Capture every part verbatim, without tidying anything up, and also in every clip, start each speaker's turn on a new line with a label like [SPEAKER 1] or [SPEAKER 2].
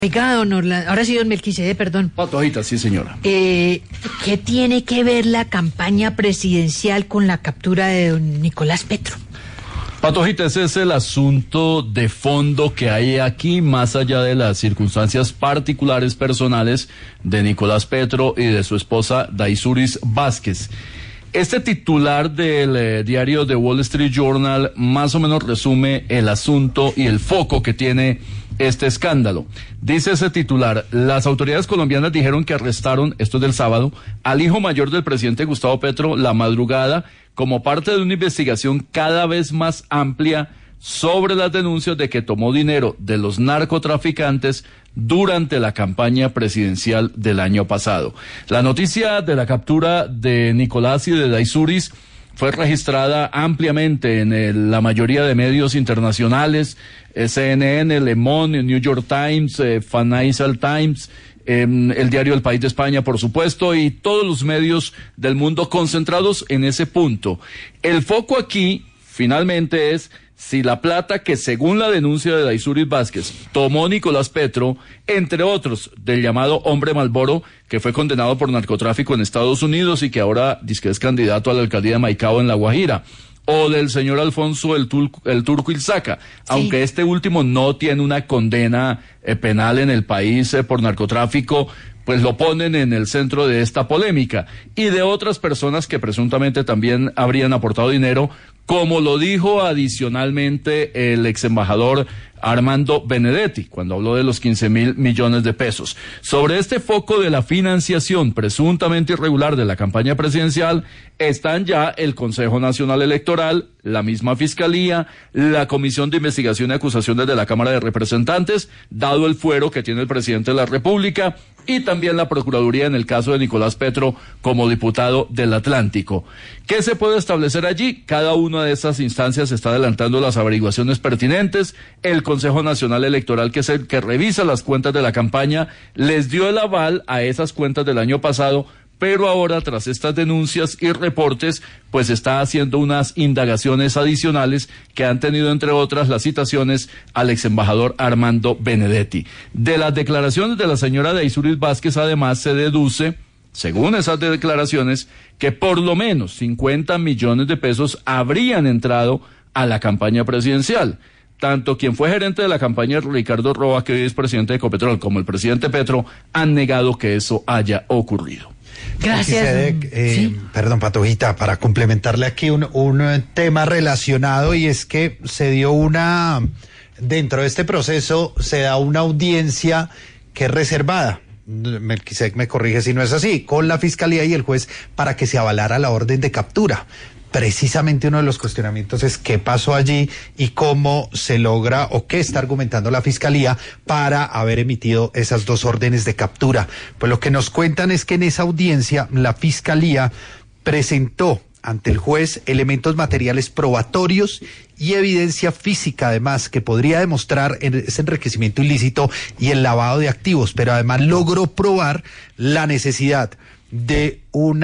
[SPEAKER 1] Oiga, don Orlando, ahora sí, don Melquisede, perdón.
[SPEAKER 2] Patojita, sí, señora.
[SPEAKER 1] Eh, ¿Qué tiene que ver la campaña presidencial con la captura de don Nicolás Petro?
[SPEAKER 2] Patojita, ese es el asunto de fondo que hay aquí, más allá de las circunstancias particulares personales de Nicolás Petro y de su esposa Daisuris Vázquez. Este titular del eh, diario The Wall Street Journal más o menos resume el asunto y el foco que tiene este escándalo. Dice ese titular: las autoridades colombianas dijeron que arrestaron, esto es del sábado, al hijo mayor del presidente Gustavo Petro la madrugada como parte de una investigación cada vez más amplia sobre las denuncias de que tomó dinero de los narcotraficantes durante la campaña presidencial del año pasado. La noticia de la captura de Nicolás y de Daisuris fue registrada ampliamente en el, la mayoría de medios internacionales, eh, C N N, Le Monde, New York Times, eh, Financial Times, eh, el diario El País de España, por supuesto, y todos los medios del mundo concentrados en ese punto. El foco aquí, finalmente, es si la plata que, según la denuncia de Daisuris Vázquez, tomó Nicolás Petro, entre otros, del llamado hombre Malboro, que fue condenado por narcotráfico en Estados Unidos y que ahora dice que es candidato a la alcaldía de Maicao en La Guajira, o del señor Alfonso el, Tul el Turco Ilzaca, sí, aunque este último no tiene una condena eh, penal en el país eh, por narcotráfico, pues lo ponen en el centro de esta polémica, y de otras personas que presuntamente también habrían aportado dinero, como lo dijo adicionalmente el ex embajador Armando Benedetti, cuando habló de los quince mil millones de pesos. Sobre este foco de la financiación presuntamente irregular de la campaña presidencial, están ya el Consejo Nacional Electoral, la misma Fiscalía, la Comisión de Investigación y Acusaciones de la Cámara de Representantes, dado el fuero que tiene el presidente de la República, y también la Procuraduría en el caso de Nicolás Petro como diputado del Atlántico. ¿Qué se puede establecer allí? Cada una de esas instancias está adelantando las averiguaciones pertinentes. El Consejo Nacional Electoral, que es el que revisa las cuentas de la campaña, les dio el aval a esas cuentas del año pasado, pero ahora, tras estas denuncias y reportes, pues está haciendo unas indagaciones adicionales que han tenido, entre otras, las citaciones al ex embajador Armando Benedetti. De las declaraciones de la señora Daisuris Vázquez, además, se deduce, según esas declaraciones, que por lo menos cincuenta millones de pesos habrían entrado a la campaña presidencial. Tanto quien fue gerente de la campaña, Ricardo Roa, que hoy es presidente de Ecopetrol, como el presidente Petro, han negado que eso haya ocurrido.
[SPEAKER 1] Gracias.
[SPEAKER 3] Eh,
[SPEAKER 1] ¿Sí?
[SPEAKER 3] Perdón, Patojita, para complementarle aquí un, un tema relacionado, y es que se dio una, dentro de este proceso, se da una audiencia que es reservada. Melquisede me corrige si no es así, con la Fiscalía y el juez para que se avalara la orden de captura. Precisamente uno de los cuestionamientos es qué pasó allí y cómo se logra o qué está argumentando la Fiscalía para haber emitido esas dos órdenes de captura. Pues lo que nos cuentan es que en esa audiencia la Fiscalía presentó ante el juez elementos materiales probatorios y evidencia física, además, que podría demostrar ese enriquecimiento ilícito y el lavado de activos, pero además logró probar la necesidad de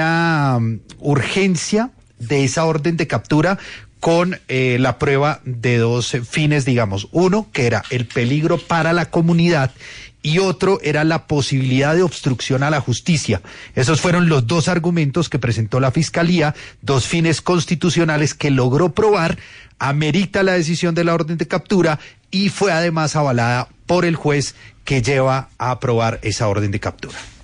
[SPEAKER 3] una um, urgencia de esa orden de captura con eh, la prueba de dos eh, fines, digamos. Uno, que era el peligro para la comunidad, y otro era la posibilidad de obstrucción a la justicia. Esos fueron los dos argumentos que presentó la Fiscalía, dos fines constitucionales que logró probar, amerita la decisión de la orden de captura y fue además avalada por el juez que lleva a aprobar esa orden de captura.